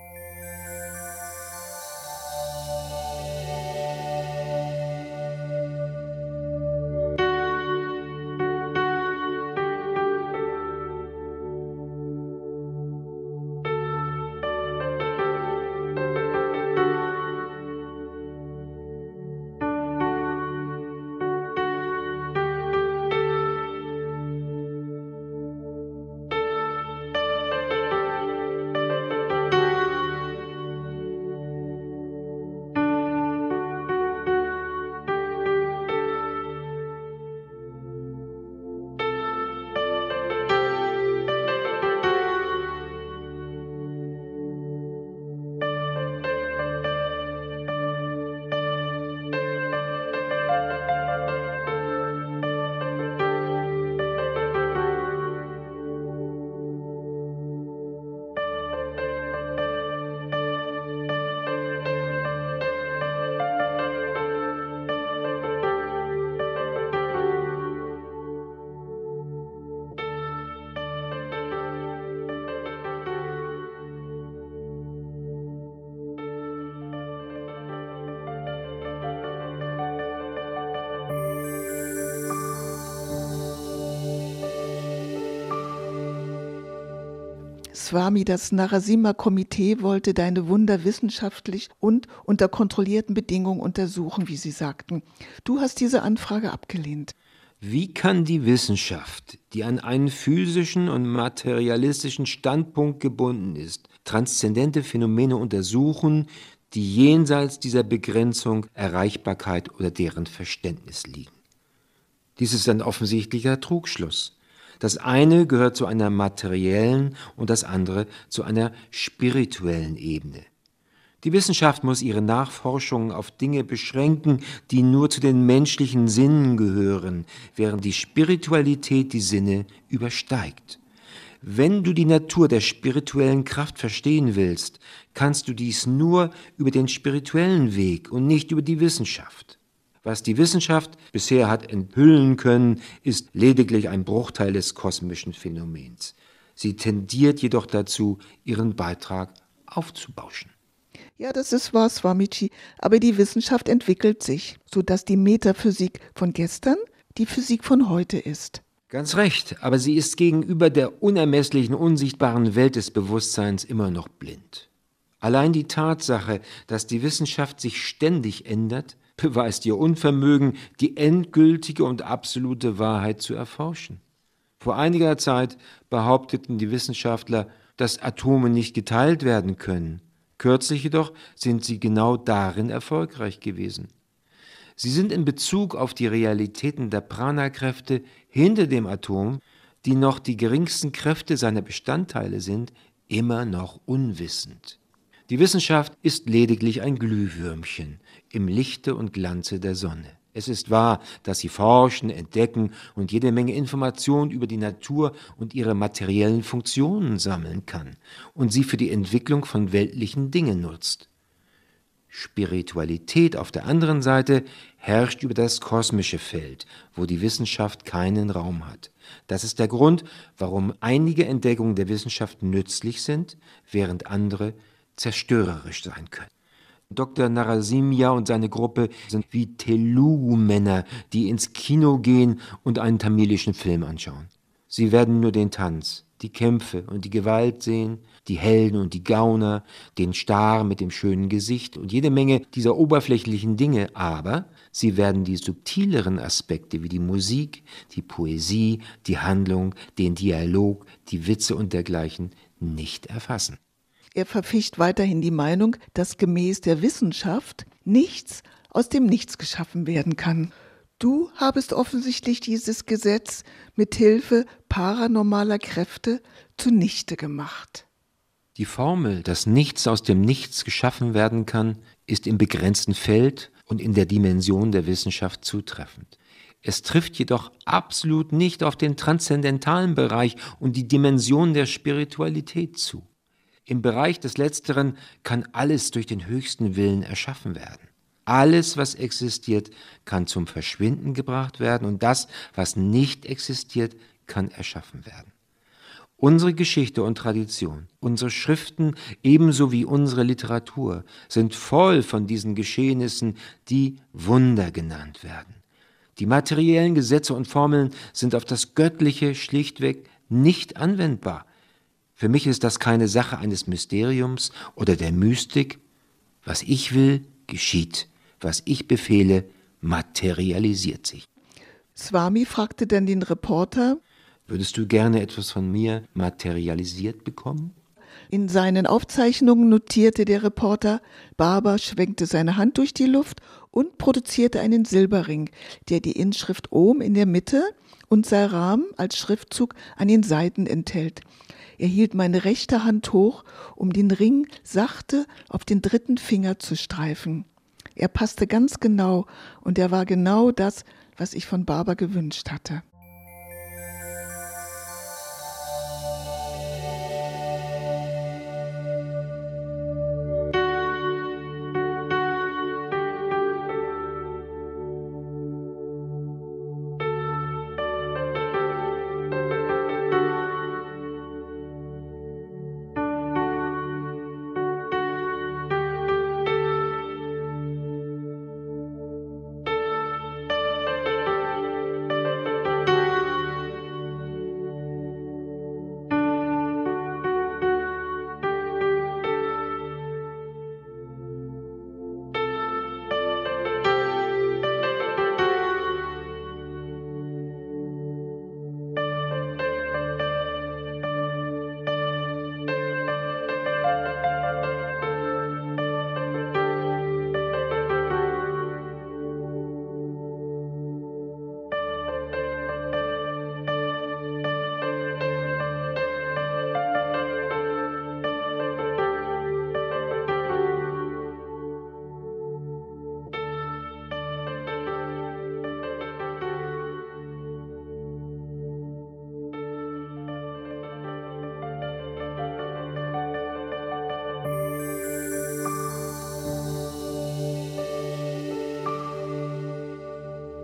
Swami, das Narasimha-Komitee wollte deine Wunder wissenschaftlich und unter kontrollierten Bedingungen untersuchen, wie sie sagten. Du hast diese Anfrage abgelehnt. Wie kann die Wissenschaft, die an einen physischen und materialistischen Standpunkt gebunden ist, transzendente Phänomene untersuchen, die jenseits dieser Begrenzung, Erreichbarkeit oder deren Verständnis liegen? Dies ist ein offensichtlicher Trugschluss. Das eine gehört zu einer materiellen und das andere zu einer spirituellen Ebene. Die Wissenschaft muss ihre Nachforschungen auf Dinge beschränken, die nur zu den menschlichen Sinnen gehören, während die Spiritualität die Sinne übersteigt. Wenn du die Natur der spirituellen Kraft verstehen willst, kannst du dies nur über den spirituellen Weg und nicht über die Wissenschaft. Was die Wissenschaft bisher hat enthüllen können, ist lediglich ein Bruchteil des kosmischen Phänomens. Sie tendiert jedoch dazu, ihren Beitrag aufzubauschen. Ja, das ist wahr, Swamiji, aber die Wissenschaft entwickelt sich, sodass die Metaphysik von gestern die Physik von heute ist. Ganz recht, aber sie ist gegenüber der unermesslichen, unsichtbaren Welt des Bewusstseins immer noch blind. Allein die Tatsache, dass die Wissenschaft sich ständig ändert, beweist ihr Unvermögen, die endgültige und absolute Wahrheit zu erforschen. Vor einiger Zeit behaupteten die Wissenschaftler, dass Atome nicht geteilt werden können. Kürzlich jedoch sind sie genau darin erfolgreich gewesen. Sie sind in Bezug auf die Realitäten der Prana-Kräfte hinter dem Atom, die noch die geringsten Kräfte seiner Bestandteile sind, immer noch unwissend. Die Wissenschaft ist lediglich ein Glühwürmchen im Lichte und Glanze der Sonne. Es ist wahr, dass sie forschen, entdecken und jede Menge Informationen über die Natur und ihre materiellen Funktionen sammeln kann und sie für die Entwicklung von weltlichen Dingen nutzt. Spiritualität auf der anderen Seite herrscht über das kosmische Feld, wo die Wissenschaft keinen Raum hat. Das ist der Grund, warum einige Entdeckungen der Wissenschaft nützlich sind, während andere zerstörerisch sein können. Doktor Narasimha und seine Gruppe sind wie Telugu-Männer, die ins Kino gehen und einen tamilischen Film anschauen. Sie werden nur den Tanz, die Kämpfe und die Gewalt sehen, die Helden und die Gauner, den Star mit dem schönen Gesicht und jede Menge dieser oberflächlichen Dinge, aber sie werden die subtileren Aspekte wie die Musik, die Poesie, die Handlung, den Dialog, die Witze und dergleichen nicht erfassen. Er verficht weiterhin die Meinung, dass gemäß der Wissenschaft nichts aus dem Nichts geschaffen werden kann. Du habest offensichtlich dieses Gesetz mit Hilfe paranormaler Kräfte zunichte gemacht. Die Formel, dass nichts aus dem Nichts geschaffen werden kann, ist im begrenzten Feld und in der Dimension der Wissenschaft zutreffend. Es trifft jedoch absolut nicht auf den transzendentalen Bereich und die Dimension der Spiritualität zu. Im Bereich des Letzteren kann alles durch den höchsten Willen erschaffen werden. Alles, was existiert, kann zum Verschwinden gebracht werden und das, was nicht existiert, kann erschaffen werden. Unsere Geschichte und Tradition, unsere Schriften ebenso wie unsere Literatur sind voll von diesen Geschehnissen, die Wunder genannt werden. Die materiellen Gesetze und Formeln sind auf das Göttliche schlichtweg nicht anwendbar. Für mich ist das keine Sache eines Mysteriums oder der Mystik. Was ich will, geschieht. Was ich befehle, materialisiert sich. Swami fragte dann den Reporter: Würdest du gerne etwas von mir materialisiert bekommen? In seinen Aufzeichnungen notierte der Reporter, Baba schwenkte seine Hand durch die Luft und produzierte einen Silberring, der die Inschrift Om in der Mitte und Saram als Schriftzug an den Seiten enthält. Er hielt meine rechte Hand hoch, um den Ring sachte auf den dritten Finger zu streifen. Er passte ganz genau und er war genau das, was ich von Baba gewünscht hatte.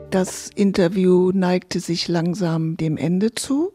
Das Interview neigte sich langsam dem Ende zu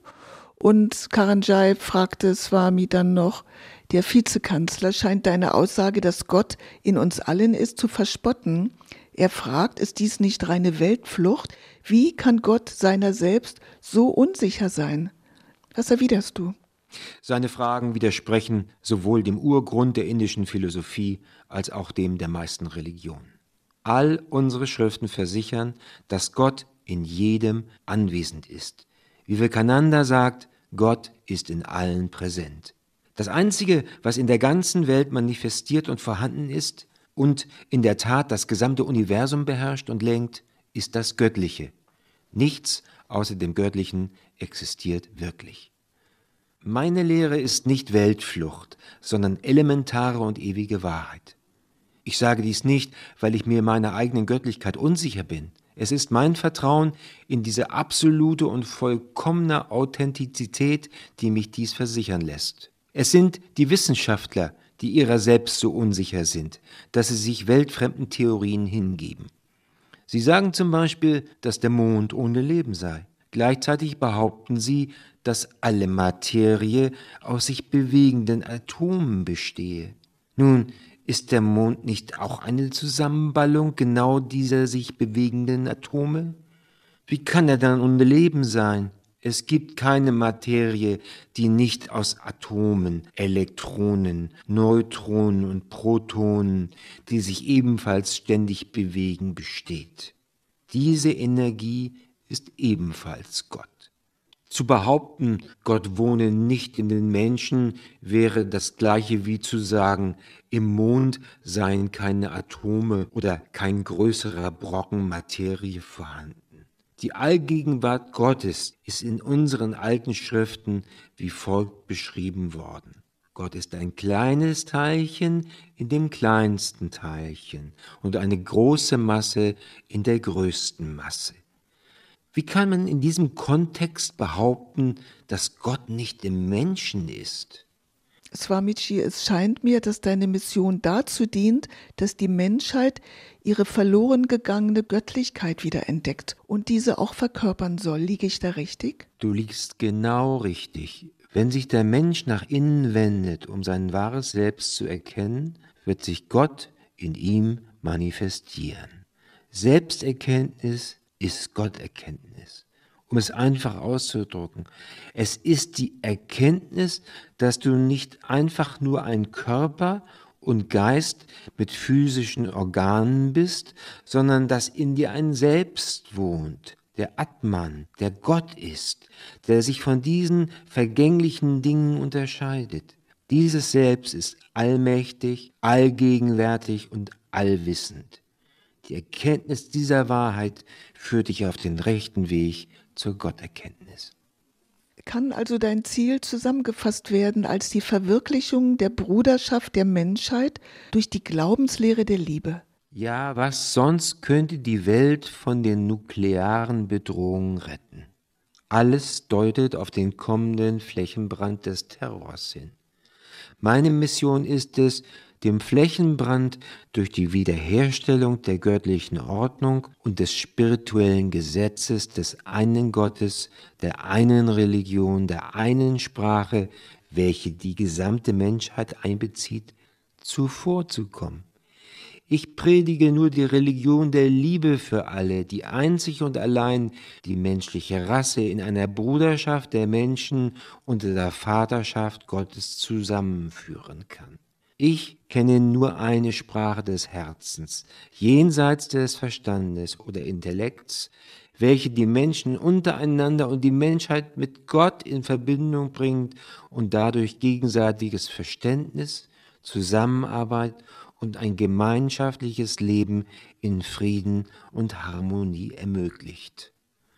und Karanjay fragte Swami dann noch, der Vizekanzler scheint deine Aussage, dass Gott in uns allen ist, zu verspotten. Er fragt, ist dies nicht reine Weltflucht? Wie kann Gott seiner selbst so unsicher sein? Was erwiderst du? Seine Fragen widersprechen sowohl dem Urgrund der indischen Philosophie als auch dem der meisten Religionen. All unsere Schriften versichern, dass Gott in jedem anwesend ist. Vivekananda sagt, Gott ist in allen präsent. Das Einzige, was in der ganzen Welt manifestiert und vorhanden ist und in der Tat das gesamte Universum beherrscht und lenkt, ist das Göttliche. Nichts außer dem Göttlichen existiert wirklich. Meine Lehre ist nicht Weltflucht, sondern elementare und ewige Wahrheit. Ich sage dies nicht, weil ich mir meiner eigenen Göttlichkeit unsicher bin. Es ist mein Vertrauen in diese absolute und vollkommene Authentizität, die mich dies versichern lässt. Es sind die Wissenschaftler, die ihrer selbst so unsicher sind, dass sie sich weltfremden Theorien hingeben. Sie sagen zum Beispiel, dass der Mond ohne Leben sei. Gleichzeitig behaupten sie, dass alle Materie aus sich bewegenden Atomen bestehe. Nun, ist der Mond nicht auch eine Zusammenballung genau dieser sich bewegenden Atome? Wie kann er dann ohne Leben sein? Es gibt keine Materie, die nicht aus Atomen, Elektronen, Neutronen und Protonen, die sich ebenfalls ständig bewegen, besteht. Diese Energie ist ebenfalls Gott. Zu behaupten, Gott wohne nicht in den Menschen, wäre das Gleiche wie zu sagen, im Mond seien keine Atome oder kein größerer Brocken Materie vorhanden. Die Allgegenwart Gottes ist in unseren alten Schriften wie folgt beschrieben worden. Gott ist ein kleines Teilchen in dem kleinsten Teilchen und eine große Masse in der größten Masse. Wie kann man in diesem Kontext behaupten, dass Gott nicht im Menschen ist? Swamiji, es scheint mir, dass deine Mission dazu dient, dass die Menschheit ihre verloren gegangene Göttlichkeit wiederentdeckt und diese auch verkörpern soll. Liege ich da richtig? Du liegst genau richtig. Wenn sich der Mensch nach innen wendet, um sein wahres Selbst zu erkennen, wird sich Gott in ihm manifestieren. Selbsterkenntnis ist Gotterkenntnis. Um es einfach auszudrücken, es ist die Erkenntnis, dass du nicht einfach nur ein Körper und Geist mit physischen Organen bist, sondern dass in dir ein Selbst wohnt, der Atman, der Gott ist, der sich von diesen vergänglichen Dingen unterscheidet. Dieses Selbst ist allmächtig, allgegenwärtig und allwissend. Die Erkenntnis dieser Wahrheit führt dich auf den rechten Weg zur Gotterkenntnis. Kann also dein Ziel zusammengefasst werden als die Verwirklichung der Bruderschaft der Menschheit durch die Glaubenslehre der Liebe? Ja, was sonst könnte die Welt von den nuklearen Bedrohungen retten? Alles deutet auf den kommenden Flächenbrand des Terrors hin. Meine Mission ist es, dem Flächenbrand durch die Wiederherstellung der göttlichen Ordnung und des spirituellen Gesetzes des einen Gottes, der einen Religion, der einen Sprache, welche die gesamte Menschheit einbezieht, zuvorzukommen. Ich predige nur die Religion der Liebe für alle, die einzig und allein die menschliche Rasse in einer Bruderschaft der Menschen unter der Vaterschaft Gottes zusammenführen kann. Ich kenne nur eine Sprache des Herzens, jenseits des Verstandes oder Intellekts, welche die Menschen untereinander und die Menschheit mit Gott in Verbindung bringt und dadurch gegenseitiges Verständnis, Zusammenarbeit und ein gemeinschaftliches Leben in Frieden und Harmonie ermöglicht.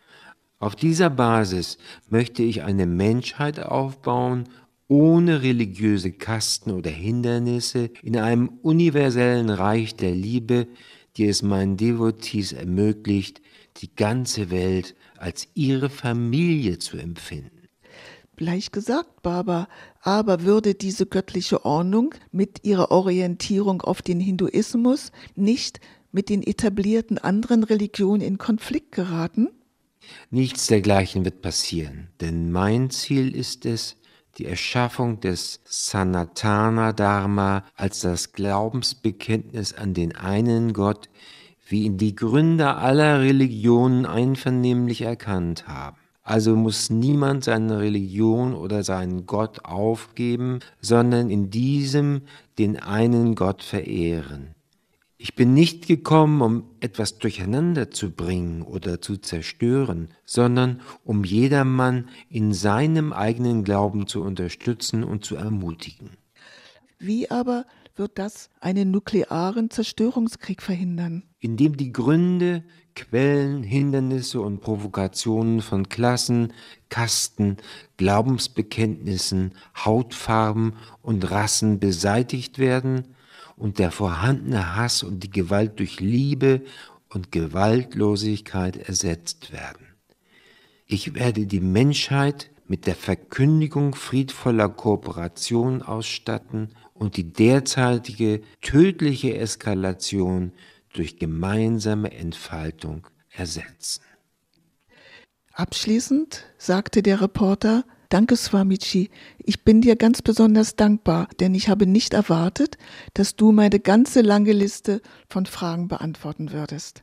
Auf dieser Basis möchte ich eine Menschheit aufbauen, ohne religiöse Kasten oder Hindernisse, in einem universellen Reich der Liebe, die es meinen Devotees ermöglicht, die ganze Welt als ihre Familie zu empfinden. Leicht gesagt, Baba, aber würde diese göttliche Ordnung mit ihrer Orientierung auf den Hinduismus nicht mit den etablierten anderen Religionen in Konflikt geraten? Nichts dergleichen wird passieren, denn mein Ziel ist es, die Erschaffung des Sanatana Dharma als das Glaubensbekenntnis an den einen Gott, wie ihn die Gründer aller Religionen einvernehmlich erkannt haben. Also muss niemand seine Religion oder seinen Gott aufgeben, sondern in diesem den einen Gott verehren. Ich bin nicht gekommen, um etwas durcheinander zu bringen oder zu zerstören, sondern um jedermann in seinem eigenen Glauben zu unterstützen und zu ermutigen. Wie aber wird das einen nuklearen Zerstörungskrieg verhindern? Indem die Gründe, Quellen, Hindernisse und Provokationen von Klassen, Kasten, Glaubensbekenntnissen, Hautfarben und Rassen beseitigt werden und der vorhandene Hass und die Gewalt durch Liebe und Gewaltlosigkeit ersetzt werden. Ich werde die Menschheit mit der Verkündigung friedvoller Kooperation ausstatten und die derzeitige tödliche Eskalation durch gemeinsame Entfaltung ersetzen. Abschließend sagte der Reporter: Danke, Swamiji, ich bin dir ganz besonders dankbar, denn ich habe nicht erwartet, dass du meine ganze lange Liste von Fragen beantworten würdest.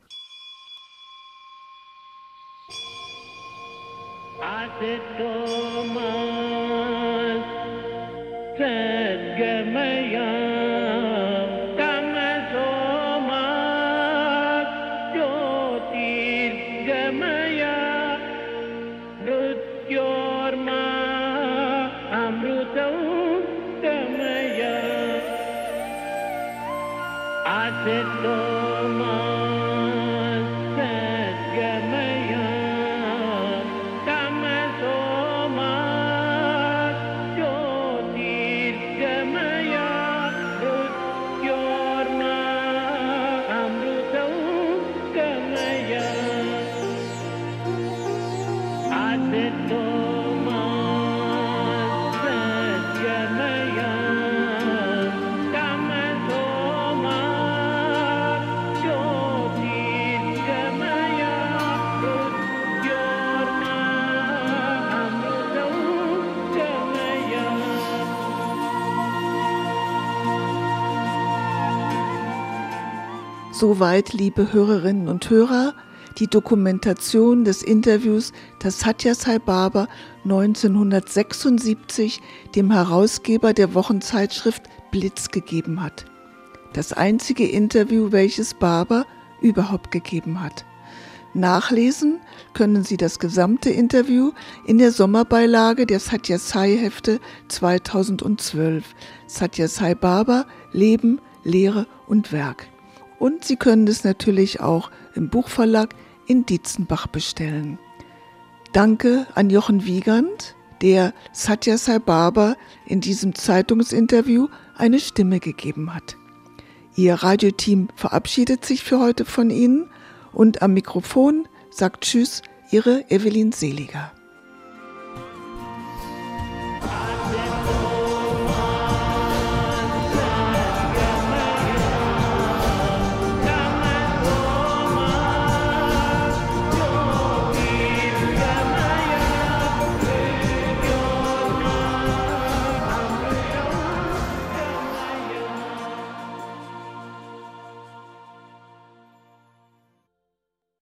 Soweit, liebe Hörerinnen und Hörer, die Dokumentation des Interviews, das Sathya Sai Baba neunzehnhundertsechsundsiebzig dem Herausgeber der Wochenzeitschrift Blitz gegeben hat. Das einzige Interview, welches Baba überhaupt gegeben hat. Nachlesen können Sie das gesamte Interview in der Sommerbeilage der Sathya Sai Hefte zweitausendzwölf. Sathya Sai Baba, Leben, Lehre und Werk. Und Sie können es natürlich auch im Buchverlag in Dietzenbach bestellen. Danke an Jochen Wiegand, der Sathya Sai Baba in diesem Zeitungsinterview eine Stimme gegeben hat. Ihr Radioteam verabschiedet sich für heute von Ihnen und am Mikrofon sagt Tschüss, Ihre Evelyn Seliger.